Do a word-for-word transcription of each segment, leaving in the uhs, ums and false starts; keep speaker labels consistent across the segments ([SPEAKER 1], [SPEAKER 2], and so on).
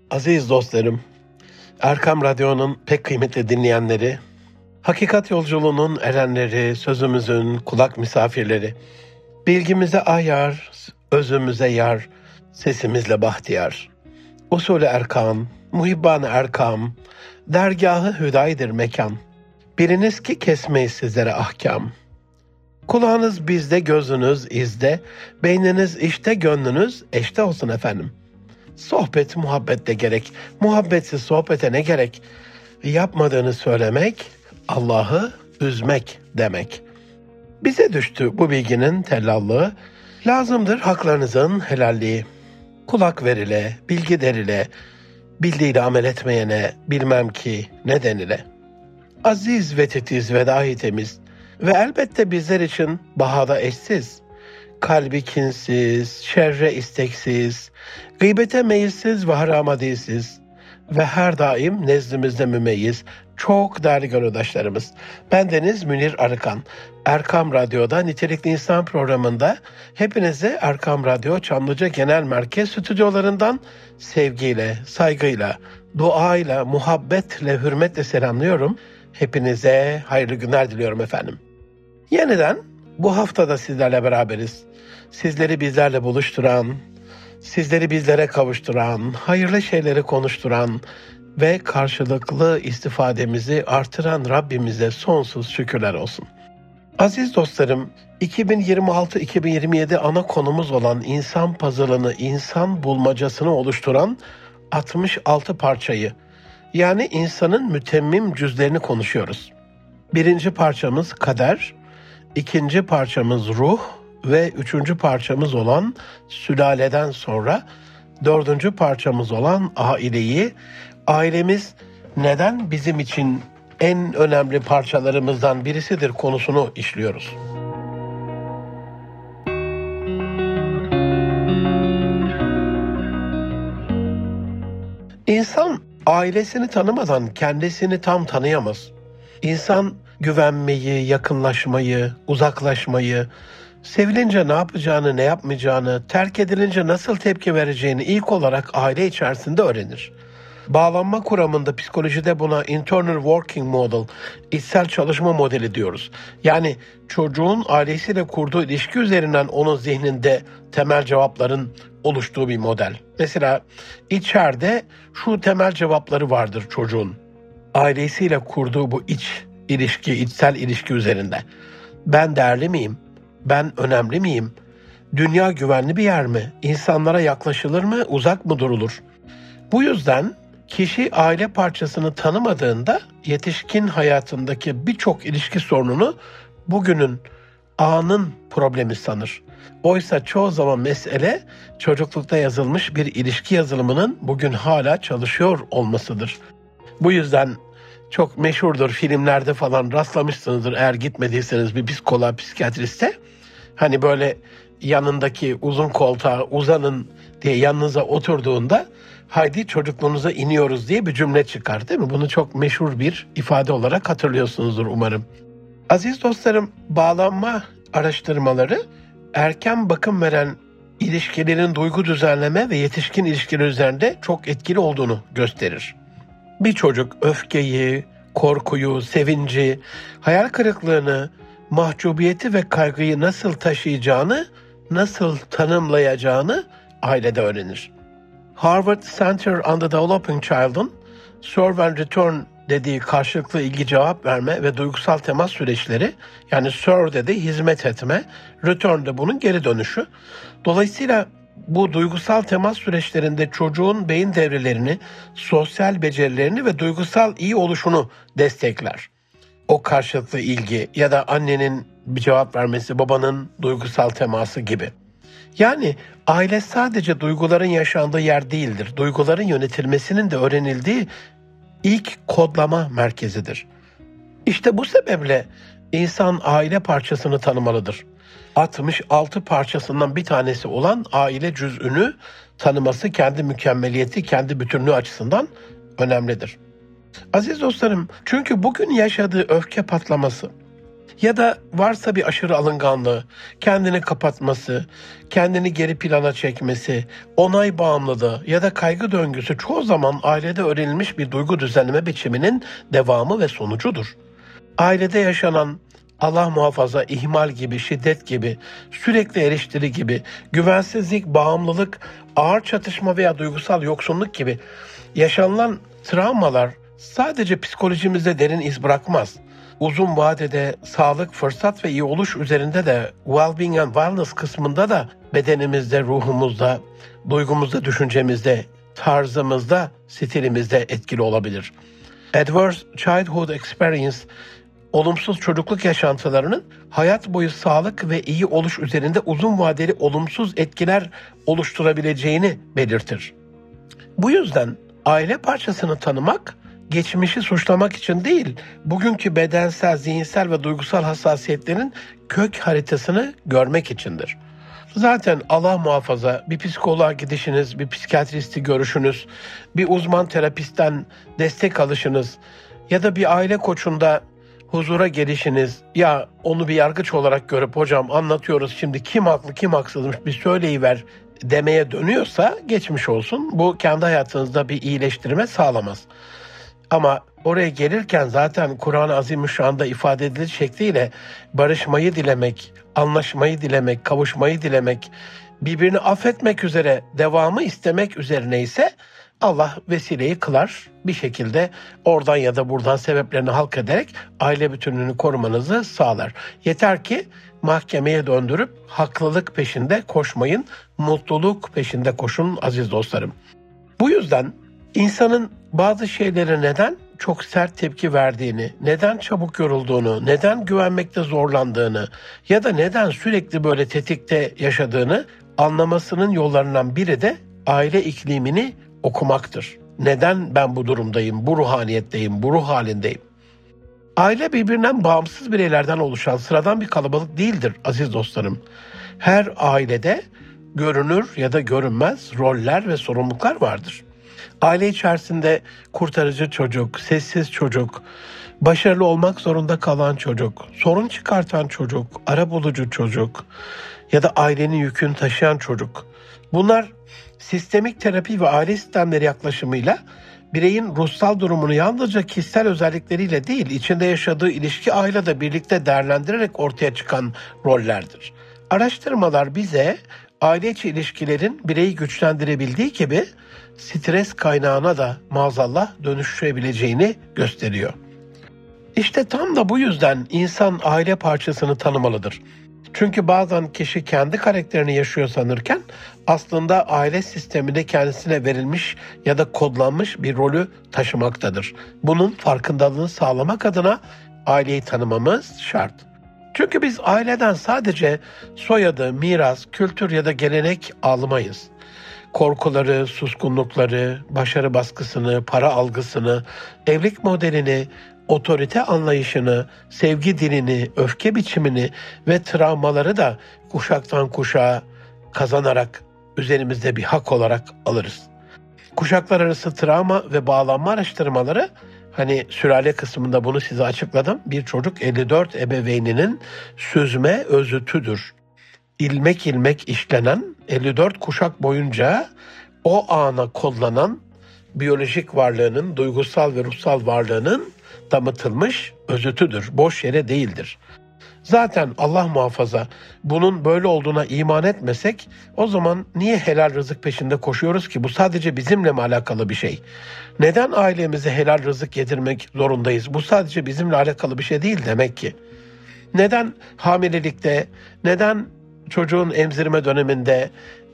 [SPEAKER 1] Aziz dostlarım, Erkam Radyo'nun pek kıymetli dinleyenleri, hakikat yolculuğunun erenleri, sözümüzün kulak misafirleri, bilgimize ayar, özümüze yar, sesimizle bahtiyar. Usulü Erkam, muhibban Erkam, dergahı hüdayidir mekan. Biriniz ki kesmeyiz sizlere ahkam. Kulağınız bizde, gözünüz izde, beyniniz işte, gönlünüz eşte olsun efendim. Sohbet muhabbet de gerek. Muhabbetsiz sohbete ne gerek? Yapmadığını söylemek, Allah'ı üzmek demek. Bize düştü bu bilginin tellallığı. Lazımdır haklarınızın helalliği. Kulak verile, bilgi derile, bildiğiyle amel etmeyene bilmem ki ne denile. Aziz ve titiz ve dahi temiz ve elbette bizler için bahada eşsiz. Kalbi kinsiz, şerre isteksiz, gıybete meyilsiz ve harama dilsiz ve her daim nezdimizde mümeyyiz çok değerli gönüldaşlarımız. Bendeniz Münir Arıkan. Erkam Radyo'da Nitelikli İnsan programında hepinize Erkam Radyo Çamlıca Genel Merkez stüdyolarından sevgiyle, saygıyla, duayla, muhabbetle, hürmetle selamlıyorum. Hepinize hayırlı günler diliyorum efendim. Yeniden bu haftada sizlerle beraberiz. Sizleri bizlerle buluşturan, sizleri bizlere kavuşturan, hayırlı şeyleri konuşturan ve karşılıklı istifademizi artıran Rabbimize sonsuz şükürler olsun. Aziz dostlarım, iki bin yirmi altı iki bin yirmi yedi ana konumuz olan insan puzzle'ını, insan bulmacasını oluşturan altmış altı parçayı, yani insanın mütemmim cüzlerini konuşuyoruz. Birinci parçamız kader, ikinci parçamız ruh ve üçüncü parçamız olan sülaleden sonra dördüncü parçamız olan aileyi, ailemiz neden bizim için en önemli parçalarımızdan birisidir konusunu işliyoruz. İnsan ailesini tanımadan kendisini tam tanıyamaz. İnsan güvenmeyi, yakınlaşmayı, uzaklaşmayı, sevilince ne yapacağını, ne yapmayacağını, terk edilince nasıl tepki vereceğini ilk olarak aile içerisinde öğrenir. Bağlanma kuramında, psikolojide buna internal working model, içsel çalışma modeli diyoruz. Yani çocuğun ailesiyle kurduğu ilişki üzerinden onun zihninde temel cevapların oluştuğu bir model. Mesela içeride şu temel cevapları vardır çocuğun. Ailesiyle kurduğu bu iç ilişki, içsel ilişki üzerinde. Ben değerli miyim? Ben önemli miyim? Dünya güvenli bir yer mi? İnsanlara yaklaşılır mı? Uzak mı durulur? Bu yüzden kişi aile parçasını tanımadığında yetişkin hayatındaki birçok ilişki sorununu bugünün, anın problemi sanır. Oysa çoğu zaman mesele çocuklukta yazılmış bir ilişki yazılımının bugün hala çalışıyor olmasıdır. Bu yüzden çok meşhurdur, filmlerde falan rastlamışsınızdır eğer gitmediyseniz bir psikoloğa, psikiyatriste. Hani böyle yanındaki uzun koltuğa uzanın diye yanınıza oturduğunda haydi çocukluğunuza iniyoruz diye bir cümle çıkar, değil mi? Bunu çok meşhur bir ifade olarak hatırlıyorsunuzdur umarım. Aziz dostlarım, bağlanma araştırmaları erken bakım veren ilişkilerin duygu düzenleme ve yetişkin ilişkiler üzerinde çok etkili olduğunu gösterir. Bir çocuk öfkeyi, korkuyu, sevinci, hayal kırıklığını, mahcubiyeti ve kaygıyı nasıl taşıyacağını, nasıl tanımlayacağını ailede öğrenir. Harvard Center on the Developing Child'ın Serve and Return dediği karşılıklı ilgi cevap verme ve duygusal temas süreçleri, yani serve dedi hizmet etme, return de bunun geri dönüşü. Dolayısıyla bu duygusal temas süreçlerinde çocuğun beyin devrelerini, sosyal becerilerini ve duygusal iyi oluşunu destekler. O karşılıklı ilgi ya da annenin bir cevap vermesi, babanın duygusal teması gibi. Yani aile sadece duyguların yaşandığı yer değildir. Duyguların yönetilmesinin de öğrenildiği ilk kodlama merkezidir. İşte bu sebeple insan aile parçasını tanımalıdır. altmış altı parçasından bir tanesi olan aile cüz'ünü tanıması kendi mükemmeliyeti, kendi bütünlüğü açısından önemlidir. Aziz dostlarım, çünkü bugün yaşadığı öfke patlaması, Ya da varsa bir aşırı alınganlığı, kendini kapatması, kendini geri plana çekmesi, onay bağımlılığı ya da kaygı döngüsü çoğu zaman ailede öğrenilmiş bir duygu düzenleme biçiminin devamı ve sonucudur. Ailede yaşanan Allah muhafaza ihmal gibi, şiddet gibi, sürekli eleştiri gibi, güvensizlik, bağımlılık, ağır çatışma veya duygusal yoksunluk gibi yaşanılan travmalar sadece psikolojimizde derin iz bırakmaz. Uzun vadede sağlık, fırsat ve iyi oluş üzerinde de well-being and wellness kısmında da bedenimizde, ruhumuzda, duygumuzda, düşüncemizde, tarzımızda, stilimizde etkili olabilir. Adverse Childhood Experience, olumsuz çocukluk yaşantılarının hayat boyu sağlık ve iyi oluş üzerinde uzun vadeli olumsuz etkiler oluşturabileceğini belirtir. Bu yüzden aile parçasını tanımak, geçmişi suçlamak için değil, bugünkü bedensel, zihinsel ve duygusal hassasiyetlerin kök haritasını görmek içindir. Zaten Allah muhafaza bir psikoloğa gidişiniz, bir psikiyatristi görüşünüz, bir uzman terapistten destek alışınız ya da bir aile koçunda huzura gelişiniz, ya onu bir yargıç olarak görüp hocam anlatıyoruz şimdi kim haklı kim haksızmış bir söyleyiver demeye dönüyorsa geçmiş olsun. Bu kendi hayatınızda bir iyileştirme sağlamaz. Ama oraya gelirken zaten Kur'an-ı Azimüşşan'da ifade edilir şekliyle barışmayı dilemek, anlaşmayı dilemek, kavuşmayı dilemek, birbirini affetmek üzere devamı istemek üzerine ise Allah vesileyi kılar, bir şekilde oradan ya da buradan sebeplerini halk ederek aile bütünlüğünü korumanızı sağlar. Yeter ki mahkemeye döndürüp haklılık peşinde koşmayın, mutluluk peşinde koşun aziz dostlarım. Bu yüzden insanın bazı şeylere neden çok sert tepki verdiğini, neden çabuk yorulduğunu, neden güvenmekte zorlandığını ya da neden sürekli böyle tetikte yaşadığını anlamasının yollarından biri de aile iklimini okumaktır. Neden ben bu durumdayım, bu ruhaniyetteyim, bu ruh halindeyim? Aile birbirinden bağımsız bireylerden oluşan sıradan bir kalabalık değildir aziz dostlarım. Her ailede görünür ya da görünmez roller ve sorumluluklar vardır. Aile içerisinde kurtarıcı çocuk, sessiz çocuk, başarılı olmak zorunda kalan çocuk, sorun çıkartan çocuk, arabulucu çocuk ya da ailenin yükünü taşıyan çocuk. Bunlar sistemik terapi ve aile sistemleri yaklaşımıyla bireyin ruhsal durumunu yalnızca kişisel özellikleriyle değil, içinde yaşadığı ilişki ağıyla da birlikte değerlendirerek ortaya çıkan rollerdir. Araştırmalar bize aile içi ilişkilerin bireyi güçlendirebildiği gibi stres kaynağına da maazallah dönüşebileceğini gösteriyor. İşte tam da bu yüzden insan aile parçasını tanımalıdır. Çünkü bazen kişi kendi karakterini yaşıyor sanırken aslında aile sisteminde kendisine verilmiş ya da kodlanmış bir rolü taşımaktadır. Bunun farkındalığını sağlamak adına aileyi tanımamız şart. Çünkü biz aileden sadece soyadı, miras, kültür ya da gelenek almayız. Korkuları, suskunlukları, başarı baskısını, para algısını, evlilik modelini, otorite anlayışını, sevgi dilini, öfke biçimini ve travmaları da kuşaktan kuşağa kazanarak üzerimizde bir hak olarak alırız. Kuşaklar arası travma ve bağlanma araştırmaları, hani sülale kısmında bunu size açıkladım. Bir çocuk elli dört ebeveyninin süzme özütüdür. İlmek ilmek işlenen elli dört kuşak boyunca o ana kodlanan biyolojik varlığının, duygusal ve ruhsal varlığının damıtılmış özütüdür. Boş yere değildir. Zaten Allah muhafaza bunun böyle olduğuna iman etmesek o zaman niye helal rızık peşinde koşuyoruz ki? Bu sadece bizimle mi alakalı bir şey? Neden ailemize helal rızık yedirmek zorundayız? Bu sadece bizimle alakalı bir şey değil demek ki. Neden hamilelikte, neden çocuğun emzirme döneminde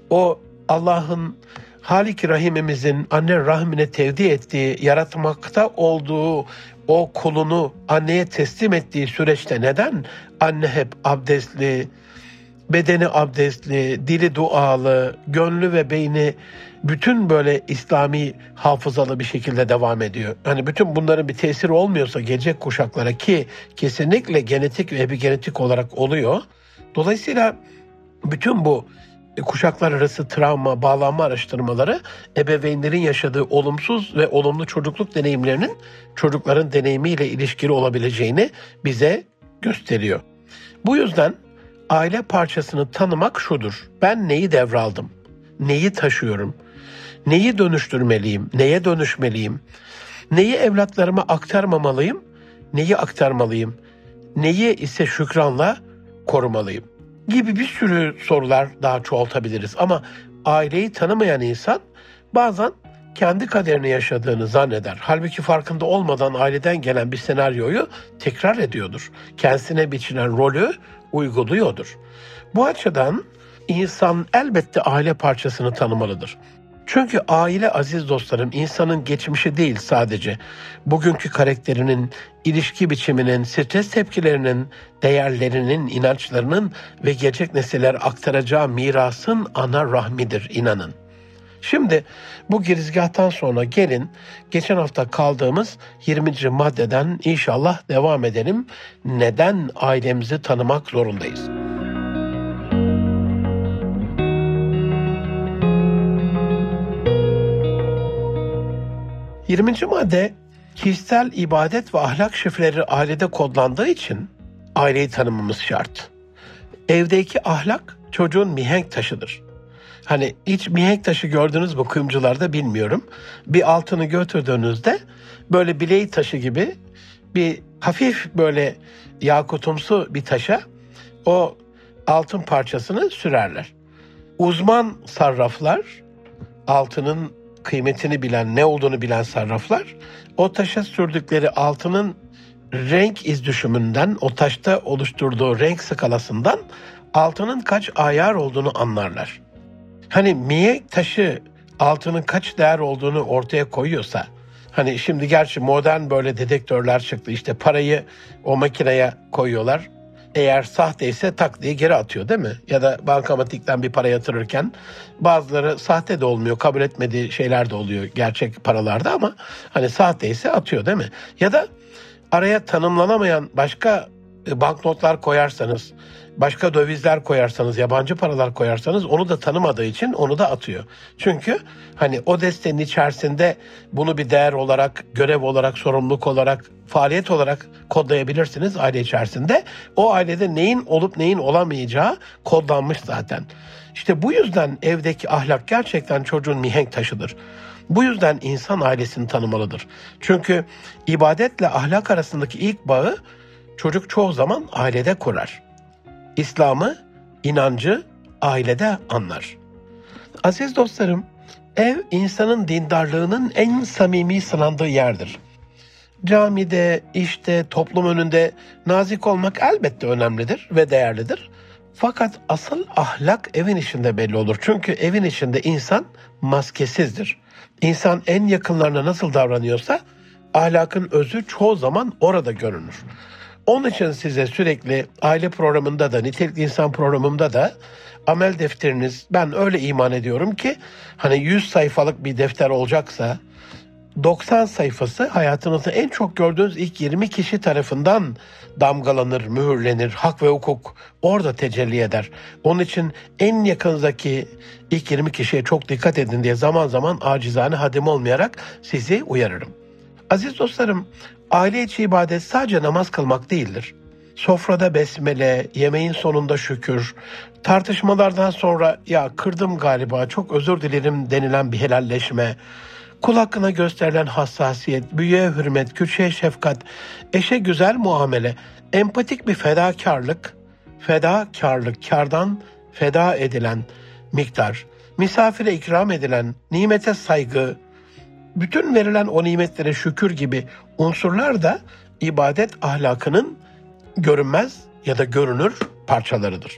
[SPEAKER 1] o Allah'ın Halik-i Rahimimizin anne rahmine tevdi ettiği, yaratmakta olduğu o kulunu anneye teslim ettiği süreçte neden anne hep abdestli, bedeni abdestli, dili dualı, gönlü ve beyni bütün böyle İslami hafızalı bir şekilde devam ediyor? Hani bütün bunların bir tesiri olmuyorsa gelecek kuşaklara, ki kesinlikle genetik ve epigenetik olarak oluyor. Dolayısıyla bütün bu kuşaklar arası travma, bağlanma araştırmaları ebeveynlerin yaşadığı olumsuz ve olumlu çocukluk deneyimlerinin çocukların deneyimiyle ilişkili olabileceğini bize gösteriyor. Bu yüzden aile parçasını tanımak şudur: ben neyi devraldım, neyi taşıyorum, neyi dönüştürmeliyim, neye dönüşmeliyim, neyi evlatlarıma aktarmamalıyım, neyi aktarmalıyım, neyi ise şükranla korumalıyım gibi bir sürü sorular daha çoğaltabiliriz. Ama aileyi tanımayan insan bazen kendi kaderini yaşadığını zanneder. Halbuki farkında olmadan aileden gelen bir senaryoyu tekrar ediyordur. Kendisine biçilen rolü uyguluyordur. Bu açıdan insan elbette aile parçasını tanımalıdır. Çünkü aile, aziz dostlarım, insanın geçmişi değil sadece. Bugünkü karakterinin, ilişki biçiminin, stres tepkilerinin, değerlerinin, inançlarının ve gelecek nesiller aktaracağı mirasın ana rahmidir, inanın. Şimdi bu girizgahtan sonra gelin geçen hafta kaldığımız yirminci maddeden inşallah devam edelim. Neden ailemizi tanımak zorundayız? yirminci madde, kişisel ibadet ve ahlak şifreleri ailede kodlandığı için aileyi tanımamız şart. Evdeki ahlak çocuğun mihenk taşıdır. Hani hiç mihenk taşı gördünüz mü kuyumcularda bilmiyorum. Bir altını götürdüğünüzde böyle bileği taşı gibi bir hafif böyle yakutumsu bir taşa o altın parçasını sürerler. Uzman sarraflar, altının kıymetini bilen, ne olduğunu bilen sarraflar, o taşa sürdükleri altının renk izdüşümünden, o taşta oluşturduğu renk skalasından altının kaç ayar olduğunu anlarlar. Hani mihenk taşı altının kaç değer olduğunu ortaya koyuyorsa, hani şimdi gerçi modern böyle dedektörler çıktı, işte parayı o makineye koyuyorlar. Eğer sahteyse tak diye geri atıyor değil mi? Ya da bankamatikten bir para yatırırken bazıları sahte de olmuyor, kabul etmediği şeyler de oluyor gerçek paralarda, ama hani sahteyse atıyor değil mi? Ya da araya tanımlanamayan başka banknotlar koyarsanız, başka dövizler koyarsanız, yabancı paralar koyarsanız onu da tanımadığı için onu da atıyor. Çünkü hani o destenin içerisinde bunu bir değer olarak, görev olarak, sorumluluk olarak, faaliyet olarak kodlayabilirsiniz aile içerisinde. O ailede neyin olup neyin olamayacağı kodlanmış zaten. İşte bu yüzden evdeki ahlak gerçekten çocuğun mihenk taşıdır. Bu yüzden insan ailesini tanımalıdır. Çünkü ibadetle ahlak arasındaki ilk bağı çocuk çoğu zaman ailede kurar. İslam'ı, inancı ailede anlar. Aziz dostlarım, ev insanın dindarlığının en samimi sınandığı yerdir. Camide, işte, toplum önünde nazik olmak elbette önemlidir ve değerlidir. Fakat asıl ahlak evin içinde belli olur. Çünkü evin içinde insan maskesizdir. İnsan en yakınlarına nasıl davranıyorsa ahlakın özü çoğu zaman orada görünür. Onun için size sürekli aile programında da, nitelikli insan programımda da amel defteriniz, ben öyle iman ediyorum ki hani yüz sayfalık bir defter olacaksa doksan sayfası hayatınızda en çok gördüğünüz ilk yirmi kişi tarafından damgalanır, mühürlenir, hak ve hukuk orada tecelli eder. Onun için en yakınızdaki ilk yirmi kişiye çok dikkat edin diye zaman zaman acizane hadim olmayarak sizi uyarırım. Aziz dostlarım, aile içi ibadet sadece namaz kılmak değildir. Sofrada besmele, yemeğin sonunda şükür, tartışmalardan sonra ya kırdım galiba çok özür dilerim denilen bir helalleşme, kul hakkına gösterilen hassasiyet, büyüğe hürmet, küçüğe şefkat, eşe güzel muamele, empatik bir fedakarlık, fedakarlık, kârdan feda edilen miktar, misafire ikram edilen, nimete saygı, bütün verilen o nimetlere şükür gibi unsurlar da ibadet ahlakının görünmez ya da görünür parçalarıdır.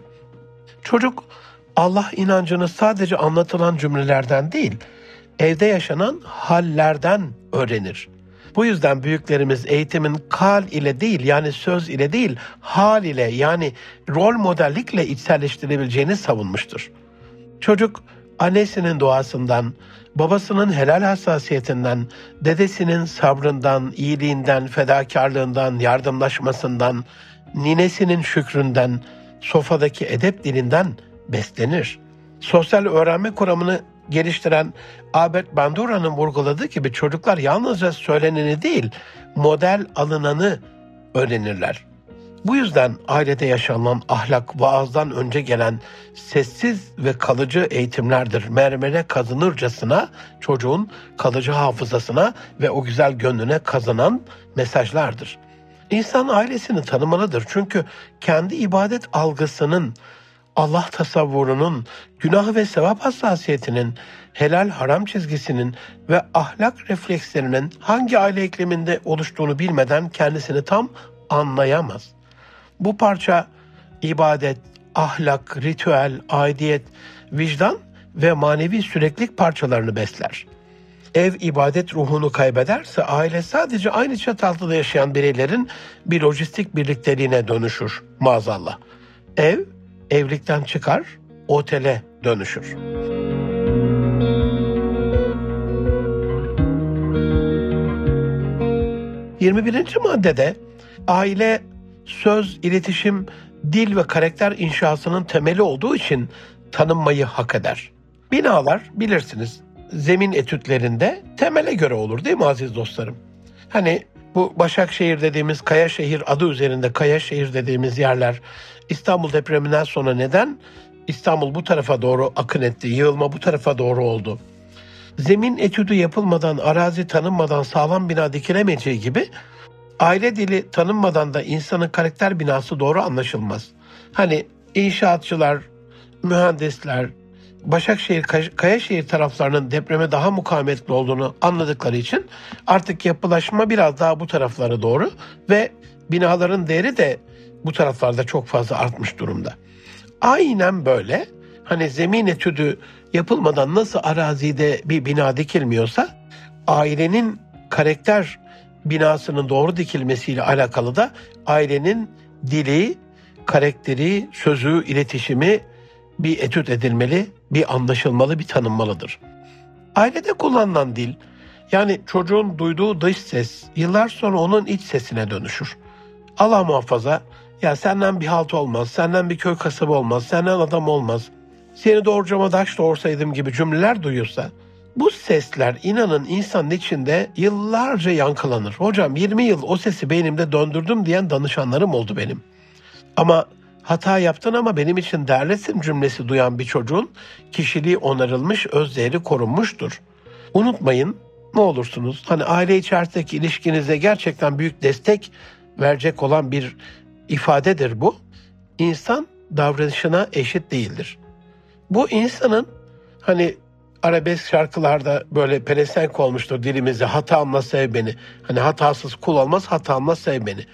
[SPEAKER 1] Çocuk Allah inancını sadece anlatılan cümlelerden değil, evde yaşanan hallerden öğrenir. Bu yüzden büyüklerimiz eğitimin kal ile değil, yani söz ile değil, hal ile, yani rol modellikle içselleştirebileceğini savunmuştur. Çocuk annesinin duasından, babasının helal hassasiyetinden, dedesinin sabrından, iyiliğinden, fedakarlığından, yardımlaşmasından, ninesinin şükründen, sofadaki edep dilinden beslenir. Sosyal öğrenme kuramını geliştiren Albert Bandura'nın vurguladığı gibi çocuklar yalnızca söyleneni değil, model alınanı öğrenirler. Bu yüzden ailede yaşanılan ahlak vaazdan önce gelen sessiz ve kalıcı eğitimlerdir. Mermere kazınırcasına çocuğun kalıcı hafızasına ve o güzel gönlüne kazanan mesajlardır. İnsan ailesini tanımalıdır çünkü kendi ibadet algısının, Allah tasavvurunun, günah ve sevap hassasiyetinin, helal haram çizgisinin ve ahlak reflekslerinin hangi aile ikliminde oluştuğunu bilmeden kendisini tam anlayamaz. Bu parça ibadet, ahlak, ritüel, aidiyet, vicdan ve manevi süreklilik parçalarını besler. Ev ibadet ruhunu kaybederse aile sadece aynı çatı altında yaşayan bireylerin bir lojistik birlikteliğine dönüşür maazallah. Ev evlilikten çıkar, otele dönüşür. yirmi birinci maddede aile, söz, iletişim, dil ve karakter inşasının temeli olduğu için tanınmayı hak eder. Binalar bilirsiniz zemin etütlerinde temele göre olur değil mi aziz dostlarım? Hani bu Başakşehir dediğimiz Kayaşehir adı üzerinde Kayaşehir dediğimiz yerler İstanbul depreminden sonra neden İstanbul bu tarafa doğru akın etti, yığılma bu tarafa doğru oldu? Zemin etüdü yapılmadan, arazi tanınmadan sağlam bina dikilemeyeceği gibi aile dili tanınmadan da insanın karakter binası doğru anlaşılmaz. Hani inşaatçılar, mühendisler, Başakşehir, Kayaşehir taraflarının depreme daha mukavemetli olduğunu anladıkları için artık yapılaşma biraz daha bu taraflara doğru ve binaların değeri de bu taraflarda çok fazla artmış durumda. Aynen böyle. Hani zemin etüdü yapılmadan nasıl arazide bir bina dikilmiyorsa ailenin karakter binasının doğru dikilmesiyle alakalı da ailenin dili, karakteri, sözü, iletişimi bir etüt edilmeli, bir anlaşılmalı, bir tanınmalıdır. Ailede kullanılan dil, yani çocuğun duyduğu dış ses yıllar sonra onun iç sesine dönüşür. Allah muhafaza, ya senden bir halt olmaz, senden bir köy kasabı olmaz, senden adam olmaz, seni doğurcama taş doğursaydım gibi cümleler duyuyorsa, bu sesler inanın insanın içinde yıllarca yankılanır. Hocam yirmi yıl o sesi beynimde döndürdüm diyen danışanlarım oldu benim. Ama hata yaptın ama benim için değerlisin cümlesi duyan bir çocuğun kişiliği onarılmış, özdeğeri korunmuştur. Unutmayın ne olursunuz hani aile içerisindeki ilişkinize gerçekten büyük destek verecek olan bir ifadedir bu. İnsan davranışına eşit değildir. Bu insanın hani arabesk şarkılarda böyle pelesenk olmuştur dilimizde, hatamla sev beni. Hani hatasız kul olmaz, hatamla sev beni.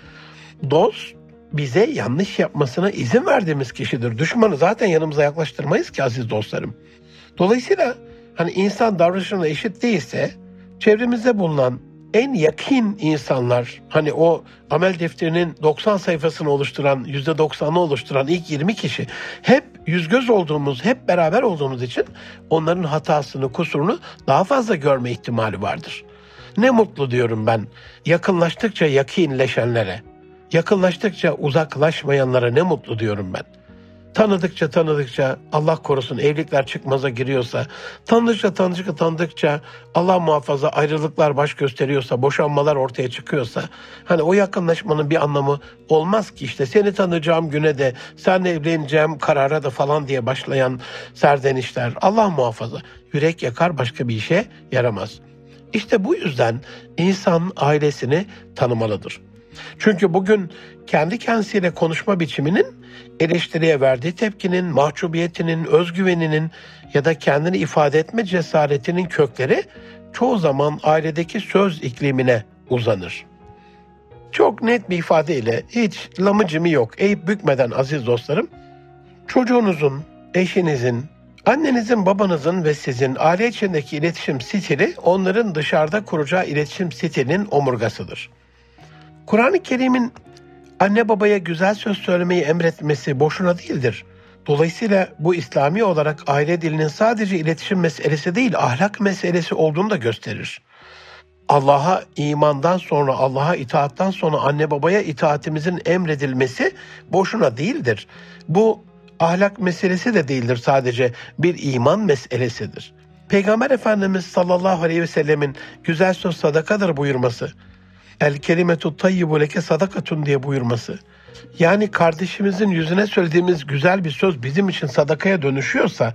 [SPEAKER 1] Dost bize yanlış yapmasına izin verdiğimiz kişidir. Düşmanı zaten yanımıza yaklaştırmayız ki aziz dostlarım. Dolayısıyla hani insan davranışına eşit değilse çevremizde bulunan en yakın insanlar, hani o amel defterinin doksan sayfasını oluşturan, yüzde doksanını oluşturan ilk yirmi kişi hep yüz göz olduğumuz, hep beraber olduğumuz için onların hatasını, kusurunu daha fazla görme ihtimali vardır. Ne mutlu diyorum ben yakınlaştıkça yakînleşenlere, yakınlaştıkça uzaklaşmayanlara ne mutlu diyorum ben. Tanıdıkça tanıdıkça Allah korusun evlilikler çıkmaza giriyorsa, tanıdıkça tanıdıkça tanıdıkça Allah muhafaza ayrılıklar baş gösteriyorsa, boşanmalar ortaya çıkıyorsa, hani o yakınlaşmanın bir anlamı olmaz ki. İşte seni tanıyacağım güne de, seninle evleneceğim karara da falan diye başlayan serzenişler Allah muhafaza yürek yakar, başka bir işe yaramaz. İşte bu yüzden insan ailesini tanımalıdır. Çünkü bugün kendi kendisiyle konuşma biçiminin eleştiriye verdiği tepkinin, mahcubiyetinin, özgüveninin ya da kendini ifade etme cesaretinin kökleri çoğu zaman ailedeki söz iklimine uzanır. Çok net bir ifadeyle, hiç lamıcımı yok, eğip bükmeden aziz dostlarım, çocuğunuzun, eşinizin, annenizin, babanızın ve sizin aile içindeki iletişim stili onların dışarıda kuracağı iletişim stilinin omurgasıdır. Kur'an-ı Kerim'in anne babaya güzel söz söylemeyi emretmesi boşuna değildir. Dolayısıyla bu İslami olarak aile dilinin sadece iletişim meselesi değil, ahlak meselesi olduğunu da gösterir. Allah'a imandan sonra, Allah'a itaattan sonra anne babaya itaatimizin emredilmesi boşuna değildir. Bu ahlak meselesi de değildir, sadece bir iman meselesidir. Peygamber Efendimiz sallallahu aleyhi ve sellemin güzel söz sadakadır buyurması, el kelimetu tayyibu leke sadakatun diye buyurması, Yani kardeşimizin yüzüne söylediğimiz güzel bir söz bizim için sadakaya dönüşüyorsa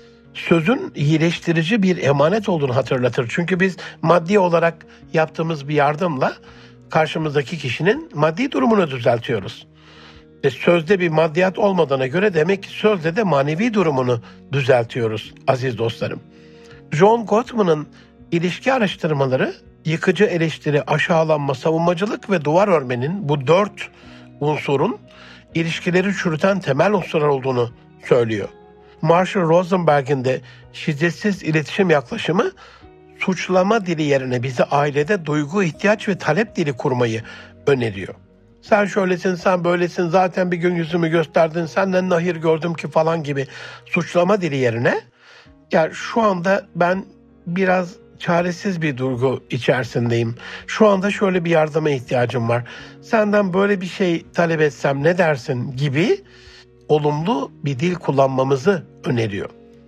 [SPEAKER 1] sözün iyileştirici bir emanet olduğunu hatırlatır. Çünkü biz maddi olarak yaptığımız bir yardımla karşımızdaki kişinin maddi durumunu düzeltiyoruz. E sözde bir maddiyat olmadığına göre demek ki sözde de manevi durumunu düzeltiyoruz aziz dostlarım. John Gottman'ın ilişki araştırmaları yıkıcı eleştiri, aşağılanma, savunmacılık ve duvar örmenin bu dört unsurun ilişkileri çürüten temel unsurlar olduğunu söylüyor. Marshall Rosenberg'in de şiddetsiz iletişim yaklaşımı suçlama dili yerine bize ailede duygu, ihtiyaç ve talep dili kurmayı öneriyor. Sen şöylesin, sen böylesin, zaten bir gün yüzümü gösterdin, senden nahir gördüm ki falan gibi suçlama dili yerine ya şu anda ben biraz çaresiz bir duygu içerisindeyim. Şu anda şöyle bir yardıma ihtiyacım var. Senden böyle bir şey talep etsem ne dersin gibi olumlu bir dil kullanmamızı öneriyor.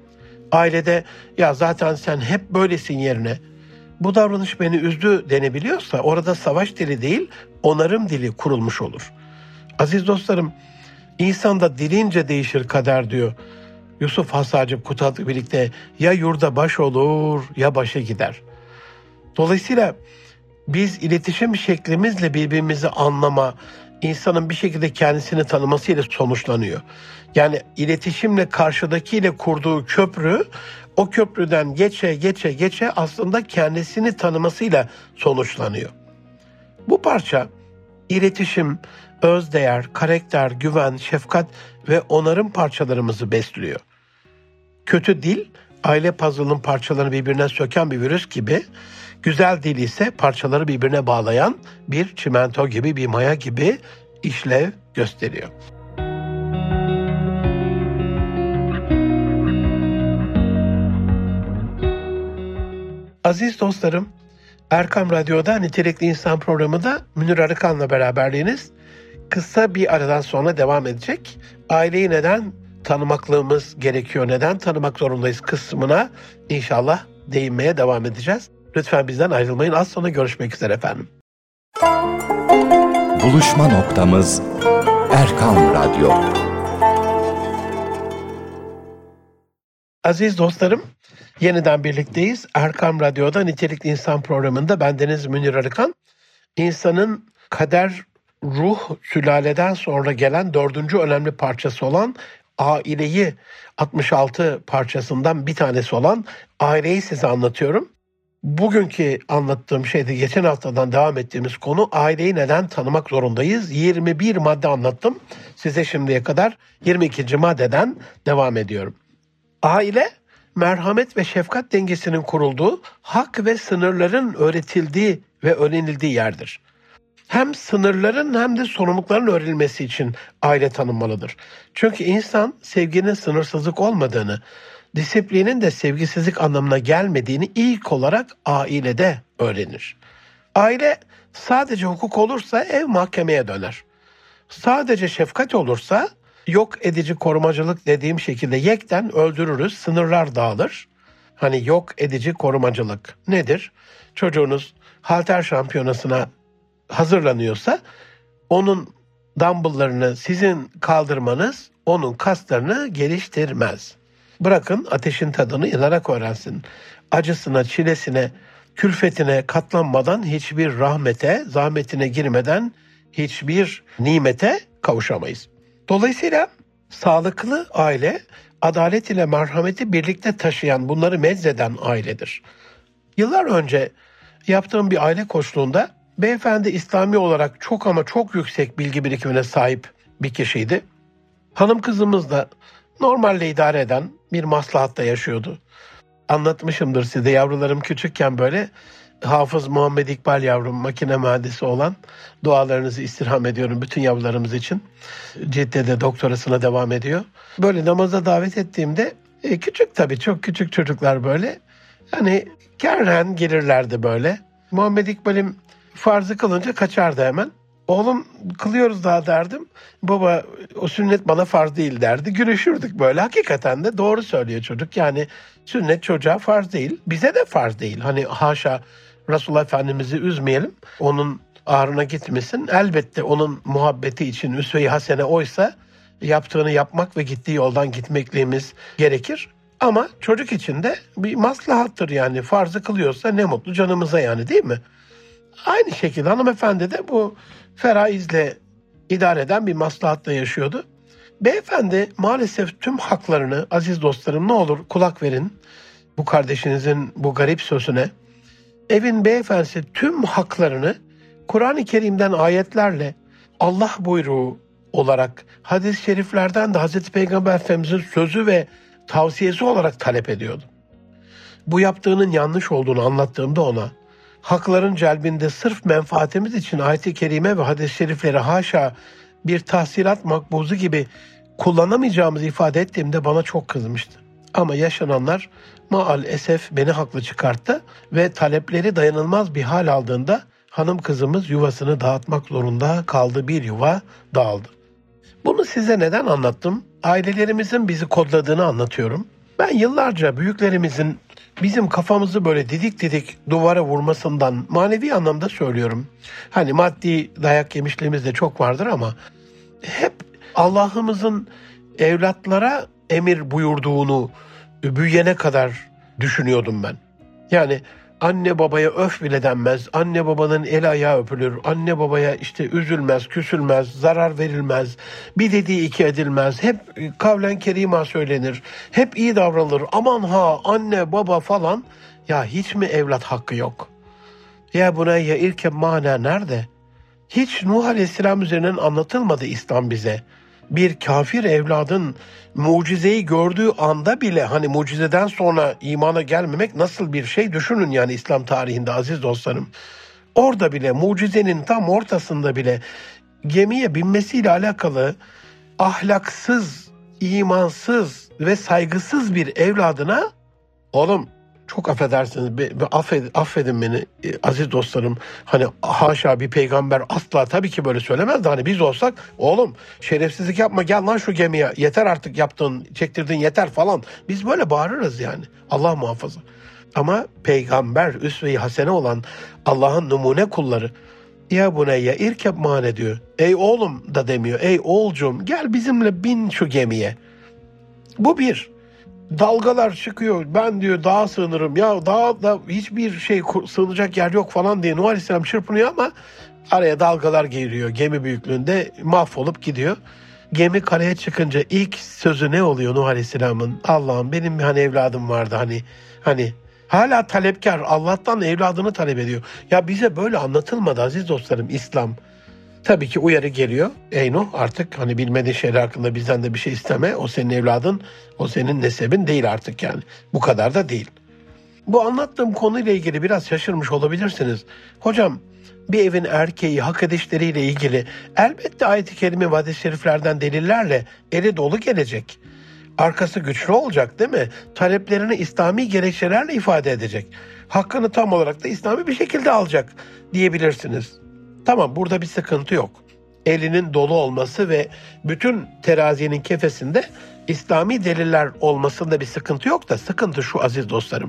[SPEAKER 1] Ailede ya zaten sen hep böylesin yerine bu davranış beni üzdü denebiliyorsa orada savaş dili değil onarım dili kurulmuş olur. Aziz dostlarım, insanda dilince değişir kader diyor. Yusuf Hasacip Kutad'la birlikte ya yurda baş olur ya başa gider. Dolayısıyla biz iletişim şeklimizle birbirimizi anlama, insanın bir şekilde kendisini tanımasıyla sonuçlanıyor. Yani iletişimle karşıdakiyle kurduğu köprü, o köprüden geçe geçe geçe aslında kendisini tanımasıyla sonuçlanıyor. Bu parça iletişim, özdeğer, karakter, güven, şefkat ve onarım parçalarımızı besliyor. Kötü dil, aile puzzle'ının parçalarını birbirine söken bir virüs gibi, güzel dil ise parçaları birbirine bağlayan bir çimento gibi, bir maya gibi işlev gösteriyor. Aziz dostlarım, Erkam Radyo'da Nitelikli İnsan programında Münir Arıkan'la beraberliğiniz kısa bir aradan sonra devam edecek. Aileyi neden tanımaklığımız gerekiyor, neden tanımak zorundayız kısmına inşallah değinmeye devam edeceğiz. Lütfen bizden ayrılmayın. Az sonra görüşmek üzere efendim.
[SPEAKER 2] Buluşma noktamız Erkam Radyo.
[SPEAKER 1] Aziz dostlarım, yeniden birlikteyiz. Erkam Radyo'da Nitelikli İnsan programında bendeniz Münir Arıkan. İnsanın kader, ruh, sülaleden sonra gelen dördüncü önemli parçası olan aileyi, altmış altı parçasından bir tanesi olan aileyi size anlatıyorum. Bugünkü anlattığım şeyde geçen haftadan devam ettiğimiz konu aileyi neden tanımak zorundayız? yirmi bir madde anlattım. Size şimdiye kadar yirmi ikinci maddeden devam ediyorum. Aile, merhamet ve şefkat dengesinin kurulduğu, hak ve sınırların öğretildiği ve öğrenildiği yerdir. Hem sınırların hem de sorumlulukların öğrenilmesi için aile tanınmalıdır. Çünkü insan sevginin sınırsızlık olmadığını, disiplinin de sevgisizlik anlamına gelmediğini ilk olarak ailede öğrenir. Aile sadece hukuk olursa ev mahkemeye döner. Sadece şefkat olursa yok edici korumacılık dediğim şekilde yekten öldürürüz, sınırlar dağılır. Hani yok edici korumacılık nedir? Çocuğunuz halter şampiyonasına hazırlanıyorsa onun dumbbelllarını sizin kaldırmanız onun kaslarını geliştirmez. Bırakın ateşin tadını yanarak öğrensin. Acısına, çilesine, külfetine katlanmadan hiçbir rahmete, zahmetine girmeden hiçbir nimete kavuşamayız. Dolayısıyla sağlıklı aile, adalet ile merhameti birlikte taşıyan, bunları meczeden ailedir. Yıllar önce yaptığım bir aile koçluğunda beyefendi İslami olarak çok ama çok yüksek bilgi birikimine sahip bir kişiydi. Hanım kızımız da normalle idare eden bir maslahatta yaşıyordu. Anlatmışımdır size, yavrularım küçükken böyle Hafız Muhammed İkbal yavrum, makine mühendisi olan, dualarınızı istirham ediyorum bütün yavrularımız için. Cidde'de doktorasına devam ediyor. Böyle namaza davet ettiğimde e, küçük tabii, çok küçük çocuklar böyle. Hani kerhen gelirlerdi böyle. Muhammed İkbal'im farzı kılınca kaçardı hemen. Oğlum kılıyoruz daha derdim. Baba o sünnet bana farz değil derdi. Gülüşürdük böyle. Hakikaten de doğru söylüyor çocuk. Yani sünnet çocuğa farz değil. Bize de farz değil. Hani haşa Resulullah Efendimiz'i üzmeyelim. Onun ağrına gitmesin. Elbette onun muhabbeti için üsve-i hasene oysa yaptığını yapmak ve gittiği yoldan gitmekliğimiz gerekir. Ama çocuk için de bir maslahattır yani. Farzı kılıyorsa ne mutlu canımıza yani, değil mi? Aynı şekilde hanımefendi de bu feraizle idare eden bir maslahatla yaşıyordu. Beyefendi maalesef tüm haklarını, aziz dostlarım ne olur kulak verin bu kardeşinizin bu garip sözüne. Evin beyefendisi tüm haklarını Kur'an-ı Kerim'den ayetlerle, Allah buyruğu olarak, hadis-i şeriflerden de Hazreti Peygamber Efendimiz'in sözü ve tavsiyesi olarak talep ediyordu. Bu yaptığının yanlış olduğunu anlattığımda ona, hakların celbinde sırf menfaatimiz için ayet-i kerime ve hadis-i şerifleri haşa bir tahsilat makbuzu gibi kullanamayacağımızı ifade ettiğimde bana çok kızmıştı. Ama yaşananlar maalesef beni haklı çıkarttı ve talepleri dayanılmaz bir hal aldığında hanım kızımız yuvasını dağıtmak zorunda kaldı, bir yuva dağıldı. Bunu size neden anlattım? Ailelerimizin bizi kodladığını anlatıyorum. Ben yıllarca büyüklerimizin bizim kafamızı böyle didik didik duvara vurmasından manevi anlamda söylüyorum. Hani maddi dayak yemişliğimiz de çok vardır ama hep Allah'ımızın evlatlara emir buyurduğunu büyüyene kadar düşünüyordum ben. Yani anne babaya öf bile denmez, anne babanın el ayağı öpülür, anne babaya işte üzülmez, küsülmez, zarar verilmez, bir dediği iki edilmez, hep kavlen kerima söylenir, hep iyi davranılır, aman ha anne baba falan. Ya hiç mi evlat hakkı yok? Ya buna ya irke mana nerede? Hiç Nuh Aleyhisselam üzerinden anlatılmadı İslam bize. Bir kafir evladın mucizeyi gördüğü anda bile, hani mucizeden sonra imana gelmemek nasıl bir şey düşünün yani İslam tarihinde aziz dostlarım. Orada bile, mucizenin tam ortasında bile gemiye binmesiyle alakalı ahlaksız, imansız ve saygısız bir evladına, oğlum çok affedersiniz, be, be, affed, affedin beni e, aziz dostlarım. Hani haşa bir peygamber asla tabii ki böyle söylemez de hani biz olsak, oğlum şerefsizlik yapma gel lan şu gemiye, yeter artık yaptığın çektirdiğin yeter falan. Biz böyle bağırırız yani, Allah muhafaza. Ama peygamber üsve-i hasene olan Allah'ın numune kulları, ya buneyye irkeb mane diyor. Ey oğlum da demiyor, ey oğulcum gel bizimle bin şu gemiye. Bu bir. Dalgalar çıkıyor, ben diyor dağa sığınırım, ya dağda hiçbir şey sığınacak yer yok falan diye Nuh Aleyhisselam çırpınıyor ama araya dalgalar giriyor, gemi büyüklüğünde mahvolup gidiyor. Gemi karaya çıkınca ilk sözü ne oluyor Nuh Aleyhisselam'ın? Allah'ım benim bir hani evladım vardı hani hani hala talepkar, Allah'tan evladını talep ediyor. Ya bize böyle anlatılmadı aziz dostlarım İslam. Tabii ki uyarı geliyor. Ey Nuh, artık hani bilmediğin şeyler hakkında bizden de bir şey isteme. O senin evladın, o senin nesebin değil artık yani. Bu kadar da değil. Bu anlattığım konuyla ilgili biraz şaşırmış olabilirsiniz. Hocam bir evin erkeği hak edişleriyle ilgili elbette ayet-i kerime ve hadis-i şeriflerden delillerle eli dolu gelecek. Arkası güçlü olacak değil mi? Taleplerini İslami gerekçelerle ifade edecek. Hakkını tam olarak da İslami bir şekilde alacak diyebilirsiniz. Tamam, burada bir sıkıntı yok. Elinin dolu olması ve bütün terazinin kefesinde İslami deliller olmasında bir sıkıntı yok da sıkıntı şu aziz dostlarım.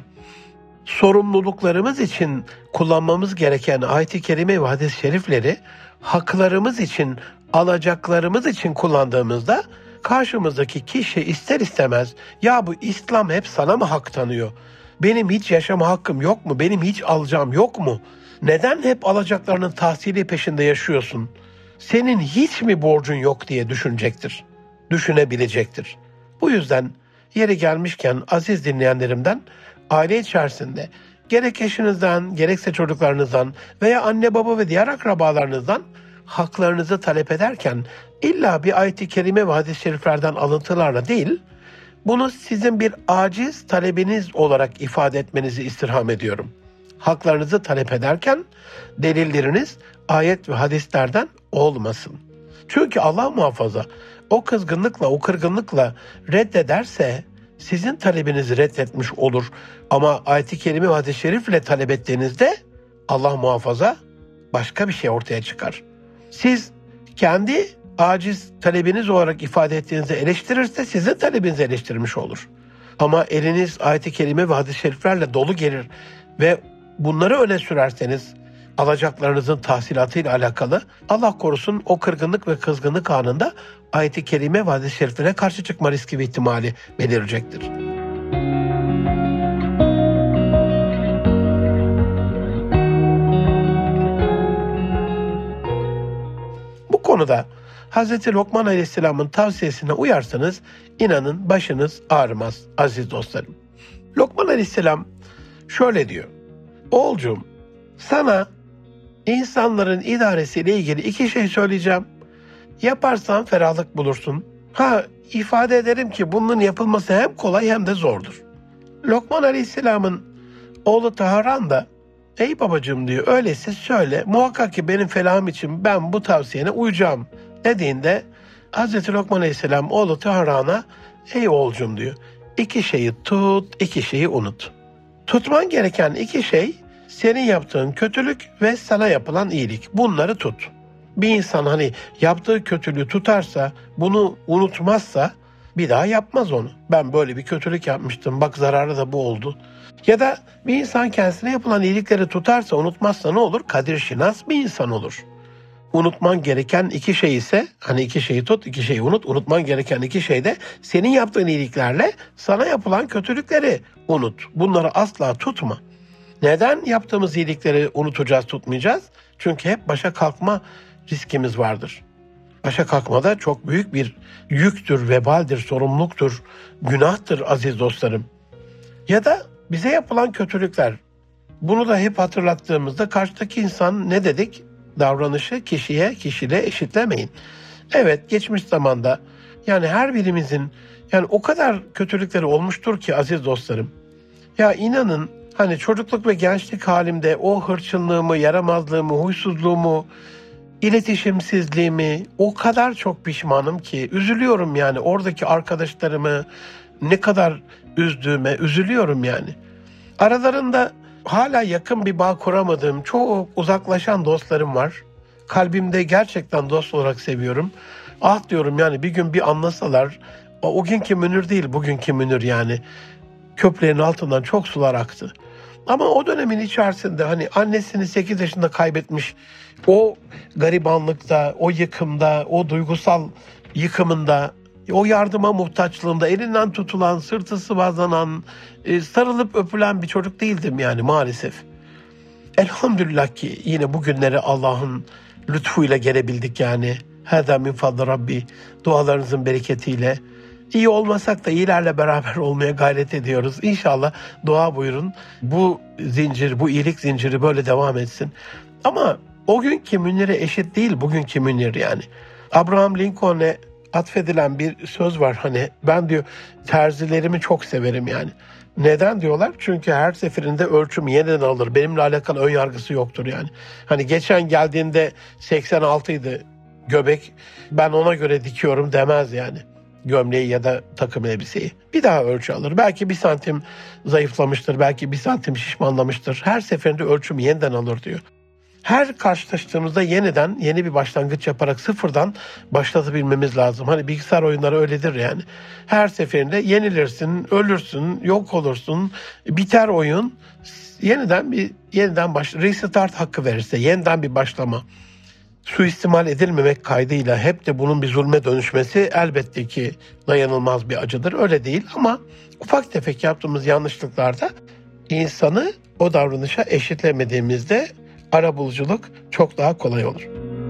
[SPEAKER 1] Sorumluluklarımız için kullanmamız gereken ayet-i kerime ve hadis-i şerifleri haklarımız için, alacaklarımız için kullandığımızda karşımızdaki kişi ister istemez ya bu İslam hep sana mı hak tanıyor? Benim hiç yaşama hakkım yok mu? Benim hiç alacağım yok mu? Neden hep alacaklarının tahsili peşinde yaşıyorsun? Senin hiç mi borcun yok diye düşünecektir, düşünebilecektir. Bu yüzden yeri gelmişken aziz dinleyenlerimden aile içerisinde gerek eşinizden, gerekse çocuklarınızdan veya anne baba ve diğer akrabalarınızdan haklarınızı talep ederken illa bir ayet-i kerime ve hadis-i şeriflerden alıntılarla değil, bunu sizin bir aciz talebiniz olarak ifade etmenizi istirham ediyorum. Haklarınızı talep ederken delilleriniz ayet ve hadislerden olmasın. Çünkü Allah muhafaza o kızgınlıkla, o kırgınlıkla reddederse sizin talebinizi reddetmiş olur. Ama ayet-i kerime ve hadis-i şerifle talep ettiğinizde Allah muhafaza başka bir şey ortaya çıkar. Siz kendi aciz talebiniz olarak ifade ettiğinizde eleştirirse sizin talebinizi eleştirmiş olur. Ama eliniz ayet-i kerime ve hadis-i şeriflerle dolu gelir ve bunları öne sürerseniz, alacaklarınızın tahsilatıyla alakalı Allah korusun o kırgınlık ve kızgınlık anında ayet-i kerime ve hadis-i şeriflere karşı çıkma riski ve ihtimali belirecektir. Bu konuda Hazreti Lokman Aleyhisselam'ın tavsiyesine uyarsanız inanın başınız ağrımaz aziz dostlarım. Lokman Aleyhisselam şöyle diyor. Oğulcuğum, sana insanların idaresiyle ilgili iki şey söyleyeceğim. Yaparsan ferahlık bulursun. Ha, ifade ederim ki bunun yapılması hem kolay hem de zordur. Lokman Aleyhisselam'ın oğlu Taharan da ey babacığım diyor, öyleyse söyle, muhakkak ki benim felahım için ben bu tavsiyene uyacağım dediğinde Hazreti Lokman Aleyhisselam oğlu Taharan'a ey oğulcum diyor, iki şeyi tut, iki şeyi unut. Tutman gereken iki şey senin yaptığın kötülük ve sana yapılan iyilik. Bunları tut. Bir insan hani yaptığı kötülüğü tutarsa, bunu unutmazsa bir daha yapmaz onu. Ben böyle bir kötülük yapmıştım, bak zararı da bu oldu. Ya da bir insan kendisine yapılan iyilikleri tutarsa, unutmazsa ne olur? Kadir şinas bir insan olur. Unutman gereken iki şey ise, hani iki şeyi tut, iki şeyi unut. Unutman gereken iki şey de senin yaptığın iyiliklerle sana yapılan kötülükleri unut. Bunları asla tutma. Neden yaptığımız iyilikleri unutacağız, tutmayacağız? Çünkü hep başa kalkma riskimiz vardır. Başa kalkmada çok büyük bir yüktür, vebaldir, sorumluluktur, günahtır aziz dostlarım. Ya da bize yapılan kötülükler. Bunu da hep hatırlattığımızda karşıdaki insan ne dedik? Davranışı kişiye, kişiyle eşitlemeyin. Evet, geçmiş zamanda yani her birimizin yani o kadar kötülükleri olmuştur ki aziz dostlarım. Ya inanın hani çocukluk ve gençlik halimde o hırçınlığımı, yaramazlığımı, huysuzluğumu, iletişimsizliğimi o kadar çok pişmanım ki üzülüyorum yani oradaki arkadaşlarımı ne kadar üzdüğüme üzülüyorum yani. Aralarında hala yakın bir bağ kuramadığım çok uzaklaşan dostlarım var. Kalbimde gerçekten dost olarak seviyorum. Ah diyorum yani bir gün bir anlasalar o, o günkü Münir değil bugünkü Münir yani. Köprülerin altından çok sular aktı. Ama o dönemin içerisinde hani annesini sekiz yaşında kaybetmiş, o garibanlıkta, o yıkımda, o duygusal yıkımında, o yardıma muhtaçlığında elinden tutulan, sırtı sıvazlanan, sarılıp öpülen bir çocuk değildim yani maalesef. Elhamdülillah ki yine bugünlere Allah'ın lütfuyla gelebildik yani. Hâzâ min fadli Rabbi, dualarınızın bereketiyle. İyi olmasak da iyilerle beraber olmaya gayret ediyoruz. İnşallah dua buyurun. Bu zincir, bu iyilik zinciri böyle devam etsin. Ama o günkü Münir'e eşit değil bugünkü Münir yani. Abraham Lincoln'e atfedilen bir söz var hani ben diyor terzilerimi çok severim yani. Neden diyorlar? Çünkü her seferinde ölçüm yeniden alır. Benimle alakalı ön yargısı yoktur yani. Hani geçen geldiğinde seksen altıydı göbek, ben ona göre dikiyorum demez yani. Gömleği ya da takım elbiseyi. Bir daha ölçü alır. Belki bir santim zayıflamıştır, belki bir santim şişmanlamıştır. Her seferinde ölçümü yeniden alır diyor. Her karşılaştığımızda yeniden yeni bir başlangıç yaparak sıfırdan başlatabilmemiz lazım. Hani bilgisayar oyunları öyledir yani. Her seferinde yenilirsin, ölürsün, yok olursun, biter oyun. Yeniden bir yeniden baş restart hakkı verirse yeniden bir başlama. Suistimal edilmemek kaydıyla hep de bunun bir zulme dönüşmesi elbette ki dayanılmaz bir acıdır. Öyle değil ama ufak tefek yaptığımız yanlışlıklarda insanı o davranışa eşitlemediğimizde arabuluculuk çok daha kolay olur.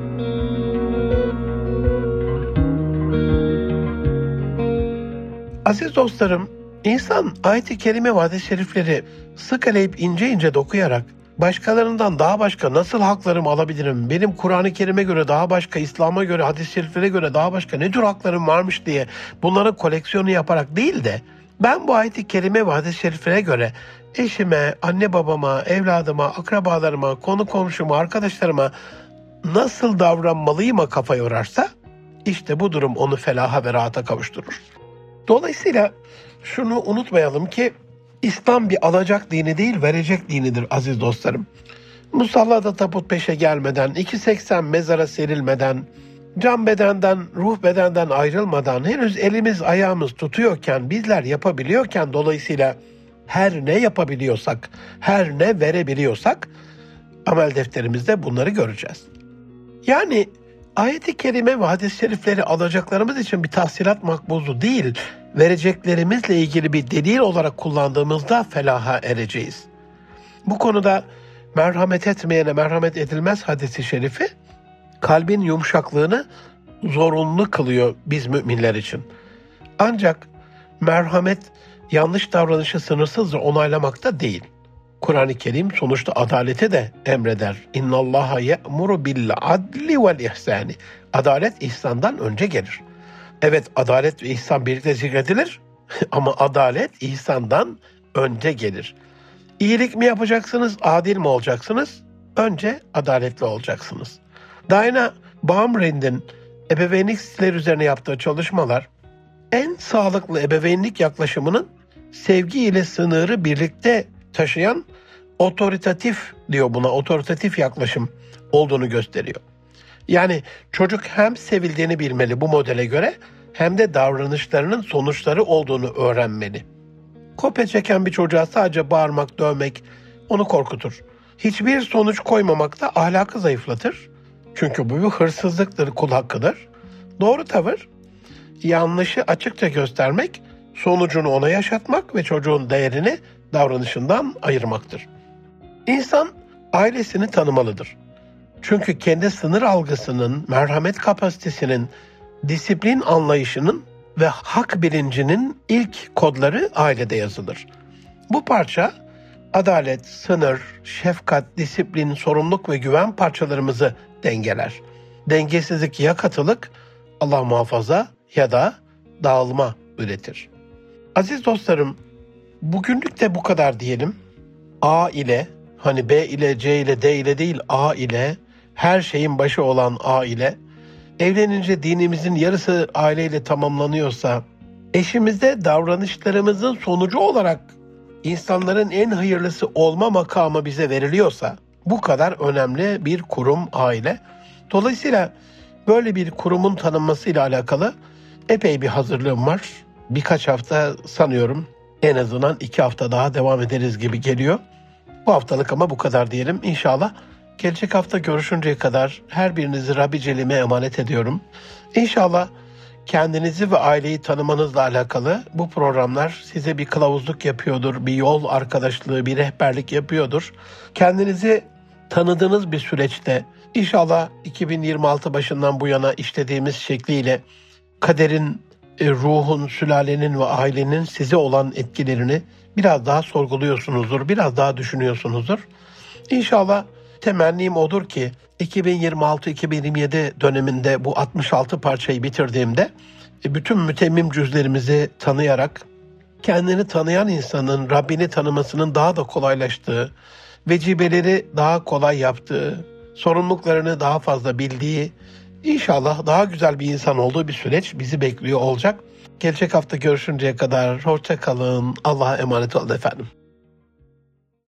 [SPEAKER 1] Aziz dostlarım, insan ayet-i kerime ve hadis-i şerifleri sık eleyip ince ince dokuyarak başkalarından daha başka nasıl haklarımı alabilirim, benim Kur'an-ı Kerim'e göre daha başka, İslam'a göre, hadis-i şeriflere göre daha başka ne tür haklarım varmış diye bunların koleksiyonu yaparak değil de ben bu ayet-i kerime ve hadis-i şeriflere göre eşime, anne babama, evladıma, akrabalarıma, konu komşuma, arkadaşlarıma nasıl davranmalıyıma kafa yorarsa işte bu durum onu felaha ve rahata kavuşturur. Dolayısıyla şunu unutmayalım ki İslam bir alacak dini değil, verecek dinidir aziz dostlarım. Musallada tabut peşe gelmeden, iki seksen mezara serilmeden, can bedenden, ruh bedenden ayrılmadan, henüz elimiz ayağımız tutuyorken, bizler yapabiliyorken dolayısıyla her ne yapabiliyorsak, her ne verebiliyorsak amel defterimizde bunları göreceğiz. Yani ayet-i kerime ve hadis-i şerifleri alacaklarımız için bir tahsilat makbuzu değil, vereceklerimizle ilgili bir delil olarak kullandığımızda felaha ereceğiz. Bu konuda merhamet etmeyene merhamet edilmez hadisi şerifi, kalbin yumuşaklığını zorunlu kılıyor biz müminler için. Ancak merhamet yanlış davranışı sınırsızca onaylamakta değil. Kur'an-ı Kerim sonuçta adalete de emreder. İnnallaha ye'muru bil adli vel ihsani. Adalet ihsandan önce gelir. Evet, adalet ve ihsan birlikte zikredilir ama adalet ihsandan önce gelir. İyilik mi yapacaksınız, adil mi olacaksınız? Önce adaletli olacaksınız. Diana Baumrind'in ebeveynlik stilleri üzerine yaptığı çalışmalar, en sağlıklı ebeveynlik yaklaşımının sevgi ile sınırı birlikte taşıyan otoritatif diyor buna, otoritatif yaklaşım olduğunu gösteriyor. Yani çocuk hem sevildiğini bilmeli bu modele göre hem de davranışlarının sonuçları olduğunu öğrenmeli. Kopya çeken bir çocuğa sadece bağırmak, dövmek onu korkutur. Hiçbir sonuç koymamak da ahlakı zayıflatır. Çünkü bu bir hırsızlıktır, kul hakkıdır. Doğru tavır, yanlışı açıkça göstermek, sonucunu ona yaşatmak ve çocuğun değerini davranışından ayırmaktır. İnsan ailesini tanımalıdır. Çünkü kendi sınır algısının, merhamet kapasitesinin, disiplin anlayışının ve hak bilincinin ilk kodları ailede yazılır. Bu parça adalet, sınır, şefkat, disiplin, sorumluluk ve güven parçalarımızı dengeler. Dengesizlik ya katılık, Allah muhafaza, ya da dağılma üretir. Aziz dostlarım, bugünlük de bu kadar diyelim. A ile, hani B ile, C ile, D ile değil, A ile, her şeyin başı olan A ile, evlenince dinimizin yarısı aileyle tamamlanıyorsa, eşimizde davranışlarımızın sonucu olarak insanların en hayırlısı olma makamı bize veriliyorsa, bu kadar önemli bir kurum aile. Dolayısıyla böyle bir kurumun tanınmasıyla alakalı epey bir hazırlığım var. Birkaç hafta sanıyorum, en azından iki hafta daha devam ederiz gibi geliyor. Bu haftalık ama bu kadar diyelim. İnşallah gelecek hafta görüşünceye kadar her birinizi Rabbi Celle'me emanet ediyorum. İnşallah kendinizi ve aileyi tanımanızla alakalı bu programlar size bir kılavuzluk yapıyordur, bir yol arkadaşlığı, bir rehberlik yapıyordur. Kendinizi tanıdığınız bir süreçte inşallah iki bin yirmi altı başından bu yana işlediğimiz şekliyle kaderin, ruhun, sülalenin ve ailenin size olan etkilerini biraz daha sorguluyorsunuzdur, biraz daha düşünüyorsunuzdur. İnşallah temennim odur ki iki bin yirmi altı iki bin yirmi yedi döneminde bu altmış altı parçayı bitirdiğimde bütün mütemmim cüzlerimizi tanıyarak kendini tanıyan insanın Rabbini tanımasının daha da kolaylaştığı, vecibeleri daha kolay yaptığı, sorumluluklarını daha fazla bildiği, İnşallah daha güzel bir insan olduğu bir süreç bizi bekliyor olacak. Gelecek hafta görüşünceye kadar hoşça kalın. Allah'a emanet olun efendim.